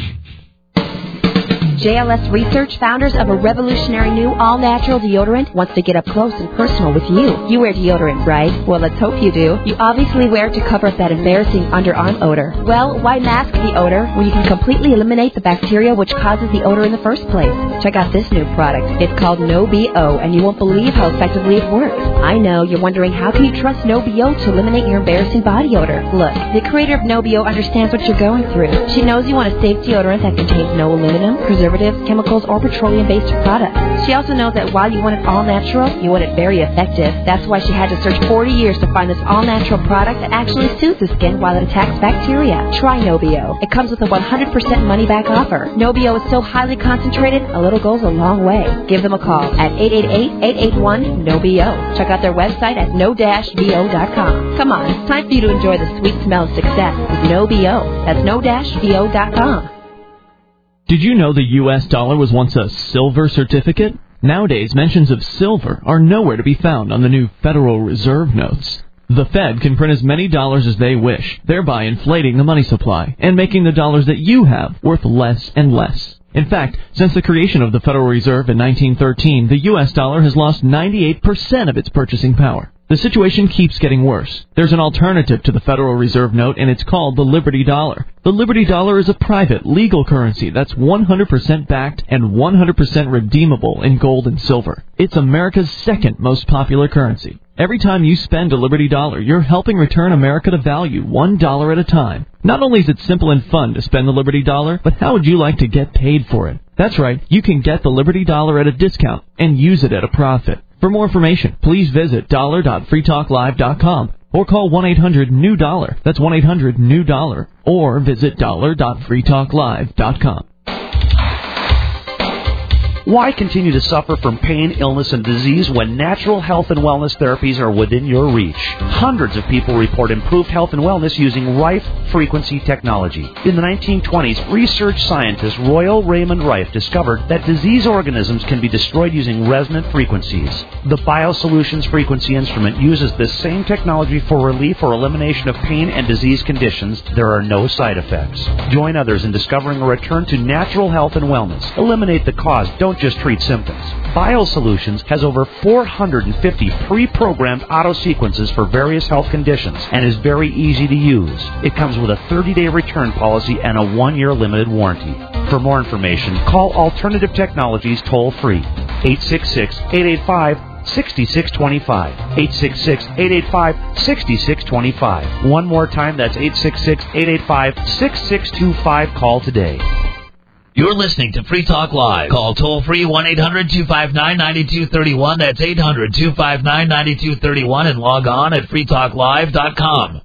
JLS Research, founders of a revolutionary new all-natural deodorant, wants to get up close and personal with you. You wear deodorant, right? Well, let's hope you do. You obviously wear it to cover up that embarrassing underarm odor. Well, why mask the odor when you can completely eliminate the bacteria which causes the odor in the first place? Check out this new product. It's called No-B-O, and you won't believe how effectively it works. I know, you're wondering how can you trust No-B-O to eliminate your embarrassing body odor? Look, the creator of No-B-O understands what you're going through. She knows you want a safe deodorant that contains no aluminum, preservatives, chemicals, or petroleum-based products. She also knows that while you want it all natural, you want it very effective. That's why she had to search 40 years to find this all-natural product that actually soothes the skin while it attacks bacteria. Try No-B-O. It comes with a 100% money-back offer. No-B-O is so highly concentrated, a little goes a long way. Give them a call at 888-881-NO-B-O. Check out their website at no-bo.com. Come on, it's time for you to enjoy the sweet smell of success with No-B-O. That's no-bo.com. Did you know the U.S. dollar was once a silver certificate? Nowadays, mentions of silver are nowhere to be found on the new Federal Reserve notes. The Fed can print as many dollars as they wish, thereby inflating the money supply and making the dollars that you have worth less and less. In fact, since the creation of the Federal Reserve in 1913, the U.S. dollar has lost 98% of its purchasing power. The situation keeps getting worse. There's an alternative to the Federal Reserve note, and it's called the Liberty Dollar. The Liberty Dollar is a private, legal currency that's 100% backed and 100% redeemable in gold and silver. It's America's second most popular currency. Every time you spend a Liberty Dollar, you're helping return America to value $1 at a time. Not only is it simple and fun to spend the Liberty Dollar, but how would you like to get paid for it? That's right, you can get the Liberty Dollar at a discount and use it at a profit. For more information, please visit dollar.freetalklive.com or call 1-800-NEW-DOLLAR. That's 1-800-NEW-DOLLAR. Or visit dollar.freetalklive.com. Why continue to suffer from pain, illness, and disease when natural health and wellness therapies are within your reach? Hundreds of people report improved health and wellness using Rife frequency technology. In the 1920s, research scientist Royal Raymond Rife discovered that disease organisms can be destroyed using resonant frequencies. The BioSolutions frequency instrument uses this same technology for relief or elimination of pain and disease conditions. There are no side effects. Join others in discovering a return to natural health and wellness. Eliminate the cause. Don't just treat symptoms. BioSolutions has over 450 pre-programmed auto-sequences for various health conditions and is very easy to use. It comes with a 30-day return policy and a 1-year limited warranty. For more information, call Alternative Technologies toll-free, 866-885-6625, 866-885-6625. One more time, that's 866-885-6625. Call today. You're listening to Free Talk Live. Call toll-free 1-800-259-9231. That's 800-259-9231. And log on at freetalklive.com.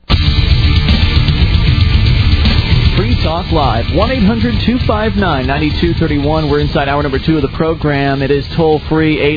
Free Talk Live, 1-800-259-9231. We're inside hour number 2 of the program. It is toll-free,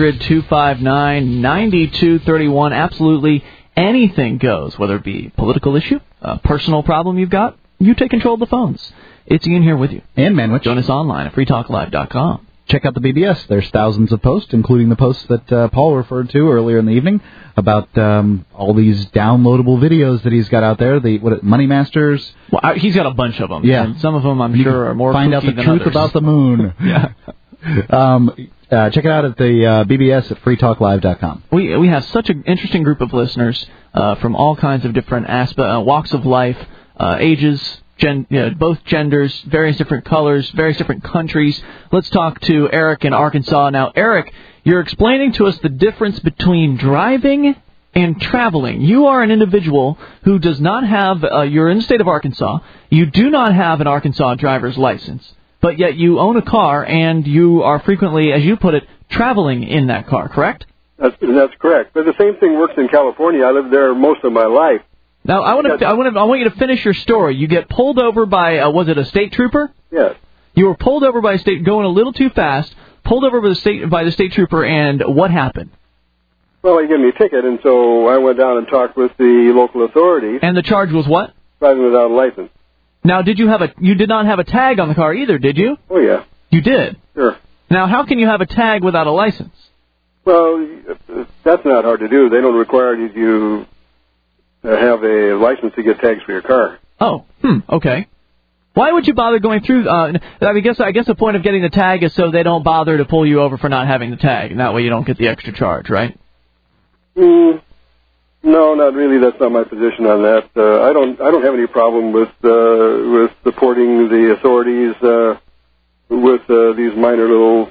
800-259-9231. Absolutely anything goes, whether it be a political issue, a personal problem you've got, you take control of the phones. It's Ian here with you. And Manwich. Join us online at freetalklive.com. Check out the BBS. There's thousands of posts, including the posts that Paul referred to earlier in the evening about all these downloadable videos that he's got out there. The Money Masters. Well, he's got a bunch of them. Yeah. And some of them, I'm sure, are more find out the than truth others. about the moon. Yeah. Check it out at the BBS at freetalklive.com. We have such an interesting group of listeners from all kinds of different walks of life, ages, both genders, various different colors, various different countries. Let's talk to Eric in Arkansas. Now, Eric, you're explaining to us the difference between driving and traveling. You are an individual who does not have, you're in the state of Arkansas, you do not have an Arkansas driver's license, but yet you own a car and you are frequently, as you put it, traveling in that car, correct? That's correct. But the same thing works in California. I lived there most of my life. Now, I want you to finish your story. You get pulled over by, was it a state trooper? Yes. You were pulled over by a state, going a little too fast, pulled over by the state trooper, and what happened? Well, he gave me a ticket, and so I went down and talked with the local authorities. And the charge was what? Driving without a license. Now, you did not have a tag on the car either, did you? Oh, yeah. You did? Sure. Now, how can you have a tag without a license? Well, that's not hard to do. They don't require you to have a license to get tags for your car. Oh, okay. Why would you bother going through? I guess the point of getting the tag is so they don't bother to pull you over for not having the tag, and that way you don't get the extra charge, right? No, not really. That's not my position on that. I don't have any problem with supporting the authorities with these minor little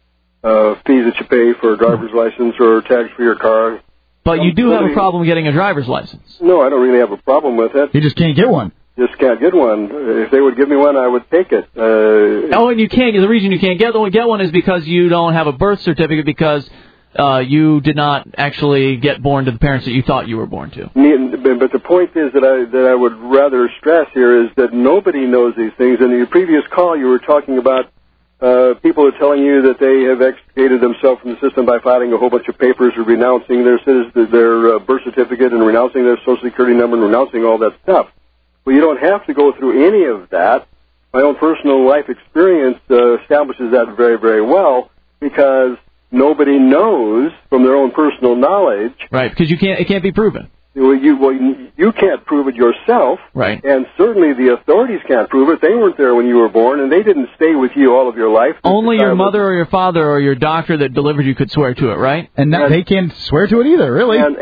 fees that you pay for a driver's license or tags for your car. But you do have a problem getting a driver's license. No, I don't really have a problem with it. You just can't get one. Just can't get one. If they would give me one, I would take it. And you can't. The reason you can't get one is because you don't have a birth certificate because you did not actually get born to the parents that you thought you were born to. But the point is that I would rather stress here is that nobody knows these things. In your previous call, you were talking about people are telling you that they have extricated themselves from the system by filing a whole bunch of papers or renouncing their birth certificate and renouncing their Social Security number and renouncing all that stuff. Well, you don't have to go through any of that. My own personal life experience establishes that very, very well because nobody knows from their own personal knowledge. Right, because it can't be proven. You can't prove it yourself. Right. And certainly the authorities can't prove it. They weren't there when you were born, and they didn't stay with you all of your life. Only your mother or your father or your doctor that delivered you could swear to it, right? And they can't swear to it either, really. And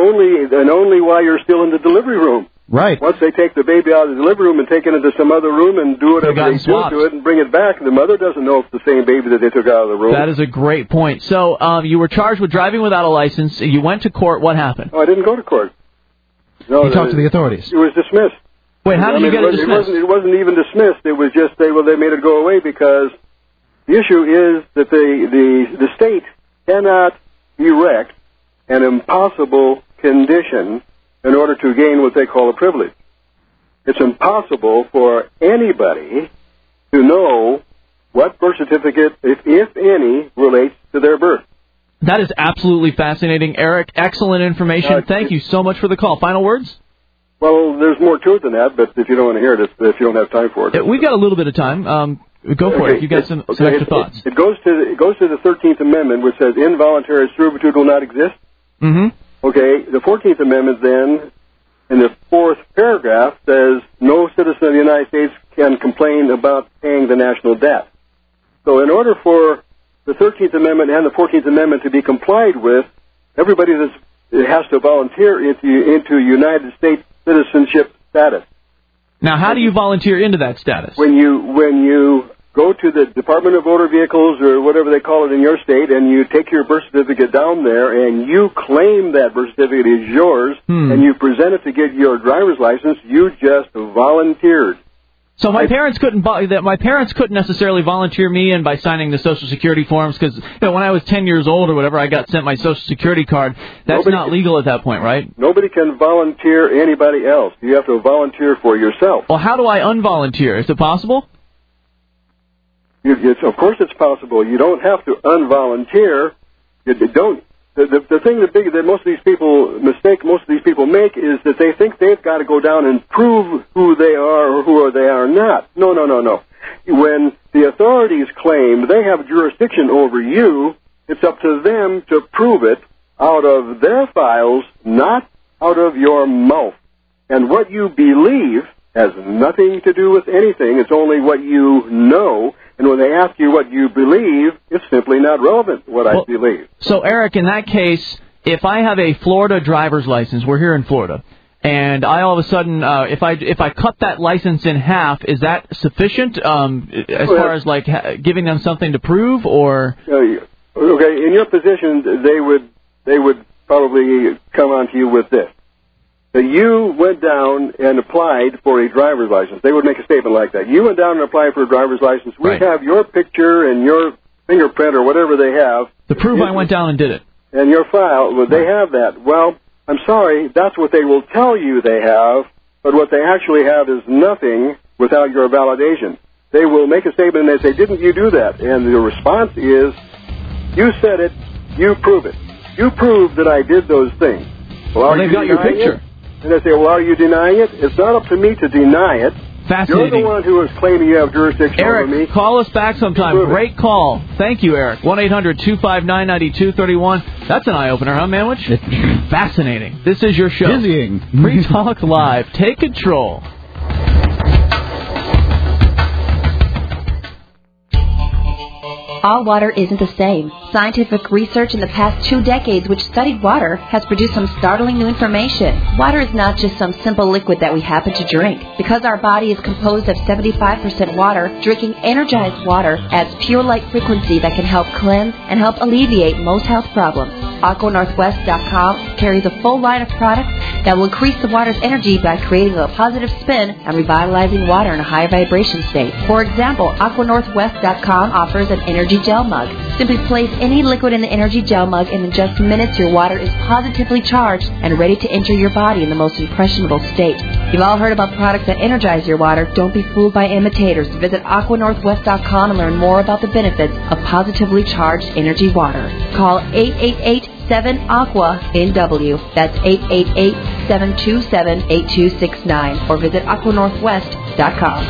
only while you're still in the delivery room. Right. Once they take the baby out of the delivery room and take it into some other room and do whatever they do to it and bring it back, the mother doesn't know if it's the same baby that they took out of the room. That is a great point. So you were charged with driving without a license. You went to court. What happened? Oh, I didn't go to court. No, you talked to the authorities. It was dismissed. Wait, how did you get it dismissed? It wasn't even dismissed. It was just they made it go away because the issue is that the state cannot erect an impossible condition in order to gain what they call a privilege. It's impossible for anybody to know what birth certificate, if any, relates to their birth. That is absolutely fascinating, Eric. Excellent information. Thank you so much for the call. Final words? Well, there's more to it than that, but if you don't want to hear it, if you don't have time for it. We've got a little bit of time. Go for it. You got some extra thoughts. It goes to the 13th Amendment, which says involuntary servitude will not exist. Mm-hmm. Okay, the 14th Amendment then, in the fourth paragraph, says no citizen of the United States can complain about paying the national debt. So in order for the 13th Amendment and the 14th Amendment to be complied with, everybody has to volunteer into United States citizenship status. Now, how do you volunteer into that status? When you go to the Department of Motor Vehicles or whatever they call it in your state, and you take your birth certificate down there, and you claim that birth certificate is yours, and you present it to get your driver's license, you just volunteered. So my parents couldn't necessarily volunteer me in by signing the Social Security forms because when I was 10 years old or whatever, I got sent my Social Security card. That's not legal at that point, right? Nobody can volunteer anybody else. You have to volunteer for yourself. Well, how do I unvolunteer? Is it possible? Of course it's possible. You don't have to unvolunteer. The thing that most of these people make is that they think they've got to go down and prove who they are or who they are not. No. When the authorities claim they have jurisdiction over you, it's up to them to prove it out of their files, not out of your mouth. And what you believe has nothing to do with anything. It's only what you know. And when they ask you what you believe, it's simply not relevant what I believe. So, Eric, in that case, if I have a Florida driver's license, we're here in Florida, and I all of a sudden, if I cut that license in half, is that sufficient as far as like giving them something to prove, or? Okay, in your position, they would probably come on to you with this. That you went down and applied for a driver's license. They would make a statement like that. You went down and applied for a driver's license. We have your picture and your fingerprint or whatever they have. To prove I went down and did it. And your file, they have that. Well, I'm sorry, that's what they will tell you they have, but what they actually have is nothing without your validation. They will make a statement and they say, didn't you do that? And the response is, you said it, you prove it. You prove that I did those things. Well, they've got your picture. And they say, well, are you denying it? It's not up to me to deny it. Fascinating. You're the one who is claiming you have jurisdiction over me. Eric, call us back sometime. Great call. Thank you, Eric. 1-800-259-9231. That's an eye-opener, huh, Manwich? Fascinating. This is your show. Dizzying. Free Talk Live. Take control. all water isn't the same. Scientific research in the past 2 decades which studied water has produced some startling new information. Water is not just some simple liquid that we happen to drink. Because our body is composed of 75% water, drinking energized water adds pure light frequency that can help cleanse and help alleviate most health problems. AquaNorthwest.com carries a full line of products that will increase the water's energy by creating a positive spin and revitalizing water in a high vibration state. For example, AquaNorthwest.com offers an energy gel mug. Simply place any liquid in the energy gel mug and in just minutes your water is positively charged and ready to enter your body in the most impressionable state. You've all heard about products that energize your water. Don't be fooled by imitators. Visit AquaNorthwest.com and learn more about the benefits of positively charged energy water. Call 888-7-AQUA-NW. That's 888-727-8269. Or visit AquaNorthwest.com.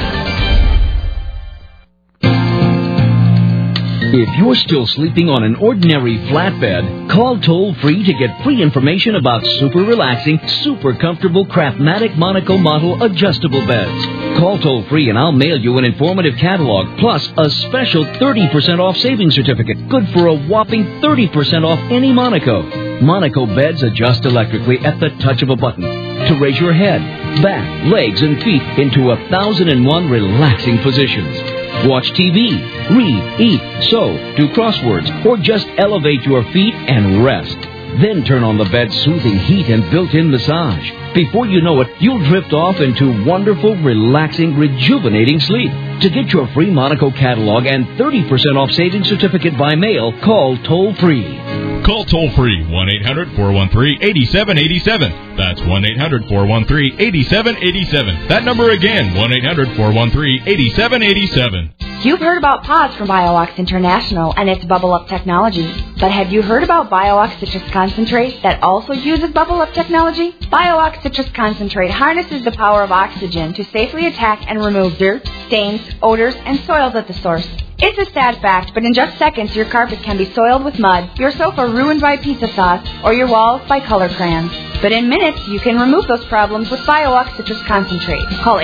If you're still sleeping on an ordinary flatbed, call toll-free to get free information about super relaxing, super comfortable Craftmatic Monaco model adjustable beds. Call toll-free and I'll mail you an informative catalog, plus a special 30% off savings certificate, good for a whopping 30% off any Monaco. Monaco beds adjust electrically at the touch of a button to raise your head, back, legs, and feet into 1,001 relaxing positions. Watch TV, read, eat, sew, do crosswords, or just elevate your feet and rest. Then turn on the bed's soothing heat and built-in massage. Before you know it, you'll drift off into wonderful, relaxing, rejuvenating sleep. To get your free Monaco catalog and 30% off savings certificate by mail, call toll-free. Call toll-free 1-800-413-8787. That's 1-800-413-8787. That number again, 1-800-413-8787. You've heard about PODS from BioOx International and its Bubble Up technology. But have you heard about BioOx Citrus Concentrate that also uses Bubble Up technology? BioOx Citrus Concentrate harnesses the power of oxygen to safely attack and remove dirt, stains, odors, and soils at the source. It's a sad fact, but in just seconds your carpet can be soiled with mud, your sofa ruined by pizza sauce, or your walls by color crayons. But in minutes, you can remove those problems with BioOx Citrus Concentrate. Call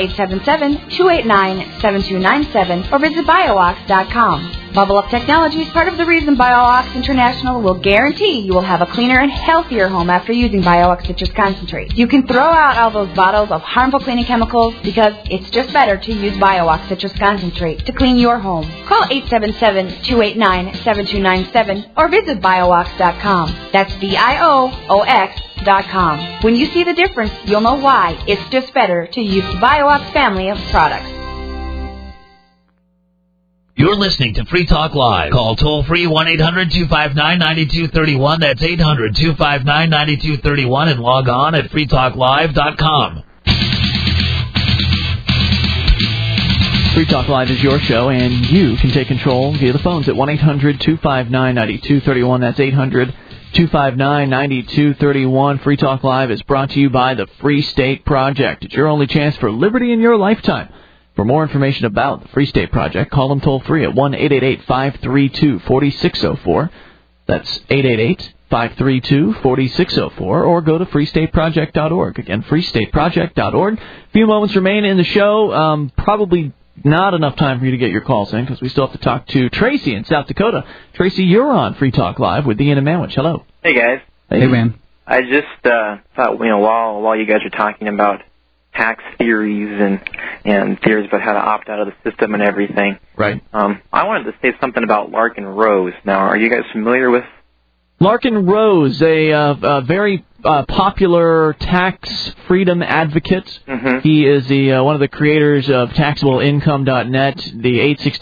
877-289-7297 or visit BioOx.com. Bubble Up Technology is part of the reason BioOx International will guarantee you will have a cleaner and healthier home after using BioOx Citrus Concentrate. You can throw out all those bottles of harmful cleaning chemicals because it's just better to use BioOx Citrus Concentrate to clean your home. Call 877-289-7297 or visit BioOx.com. That's BIOOX.com. When you see the difference, you'll know why it's just better to use the BioOx family of products. You're listening to Free Talk Live. Call toll-free 1-800-259-9231. That's 800-259-9231 and log on at freetalklive.com. Free Talk Live is your show, and you can take control via the phones at 1-800-259-9231. That's 800-259-9231. Free Talk Live is brought to you by the Free State Project. It's your only chance for liberty in your lifetime. For more information about the Free State Project, call them toll-free at 1-888-532-4604. That's 888-532-4604, or go to freestateproject.org. Again, freestateproject.org. A few moments remain in the show. Probably not enough time for you to get your calls in because we still have to talk to Tracy in South Dakota. Tracy, you're on Free Talk Live with Ian and Manwich. Hello. Hey, guys. Hey, man. I just thought, while you guys are talking about tax theories and theories about how to opt out of the system and everything. Right. I wanted to say something about Larken Rose. Now, are you guys familiar with? Larken Rose, a very popular tax freedom advocate. Mm-hmm. He is one of the creators of TaxableIncome.net, the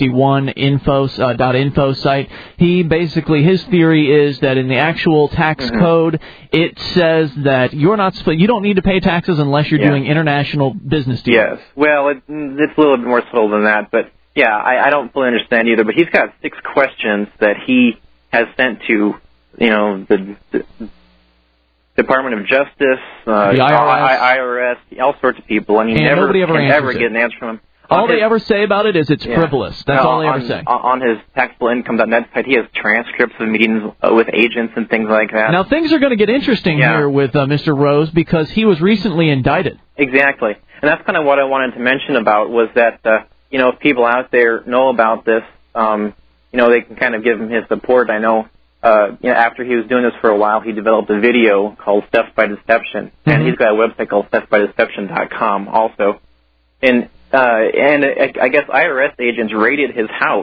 861info site. His theory is that in the actual tax code, it says that you don't need to pay taxes unless you're doing international business deals. Yes. Well, it's a little bit more subtle than that, but yeah, I don't fully understand either. But he's got 6 questions that he has sent to, the Department of Justice, the IRS, all sorts of people, and he never get an answer from him. All they ever say about it is it's frivolous. That's all they ever say. On his TaxableIncome.net site, he has transcripts of meetings with agents and things like that. Now, things are going to get interesting here with Mr. Rose because he was recently indicted. Exactly. And that's kind of what I wanted to mention about was that, if people out there know about this, they can kind of give him his support. I know, after he was doing this for a while, he developed a video called Theft by Deception, and he's got a website called theftbydeception.com also. And I guess IRS agents raided his house,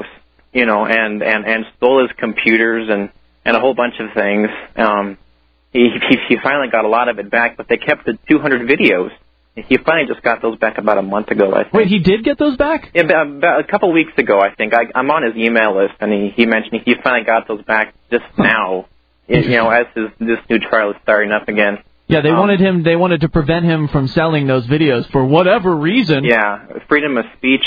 and stole his computers and a whole bunch of things. He finally got a lot of it back, but they kept the 200 videos. He finally just got those back about a month ago, I think. Wait, he did get those back? Yeah, about a couple of weeks ago, I think. I'm on his email list, and he mentioned he finally got those back just now, as this new trial is starting up again. Yeah, they wanted to prevent him from selling those videos for whatever reason. Yeah, freedom of speech,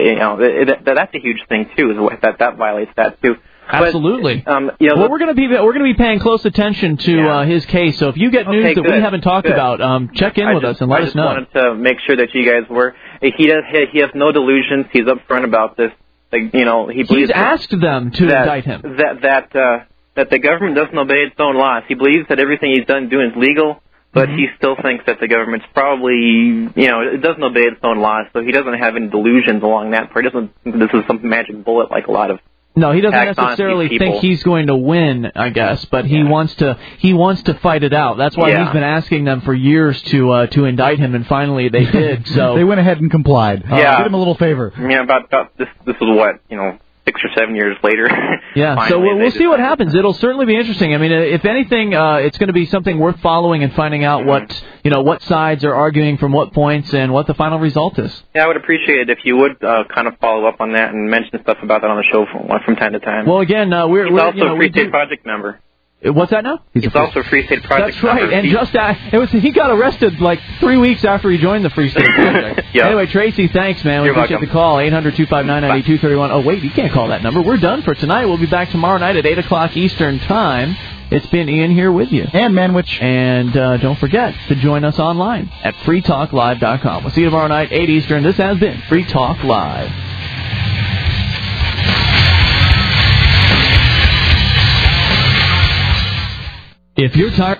that's a huge thing too, is that violates that too. Absolutely. But, we're going to be paying close attention to his case. So if you get news that we haven't talked about, check in with us and let us know. I just wanted to make sure that you guys were. He has no delusions. He's upfront about this. He believes he's asked them to indict him. That the government doesn't obey its own laws. He believes that everything he's doing is legal, but he still thinks that the government's probably, it doesn't obey its own laws. So he doesn't have any delusions along that part. He doesn't think this is some magic bullet like a lot of. No, he doesn't necessarily think he's going to win, I guess, but he wants to fight it out. That's why he's been asking them for years to indict him, and finally they did. So they went ahead and complied. Did him a little favor. Yeah, about this was what 6 or 7 years later. Yeah, so we'll see what happens. It'll certainly be interesting. I mean, if anything, it's going to be something worth following and finding out what sides are arguing from what points and what the final result is. Yeah, I would appreciate it if you would kind of follow up on that and mention stuff about that on the show from time to time. Well, again, we're also a Free State Project member. What's that now? He's also a Free State Project That's right, member. and he got arrested like 3 weeks after he joined the Free State Project. Anyway, Tracy, thanks, man. We appreciate the call. 800-259-9231. Oh, wait, you can't call that number. We're done for tonight. We'll be back tomorrow night at 8 o'clock Eastern Time. It's been Ian here with you. And Manwich. And don't forget to join us online at freetalklive.com. We'll see you tomorrow night, 8 Eastern. This has been Free Talk Live. If you're tired...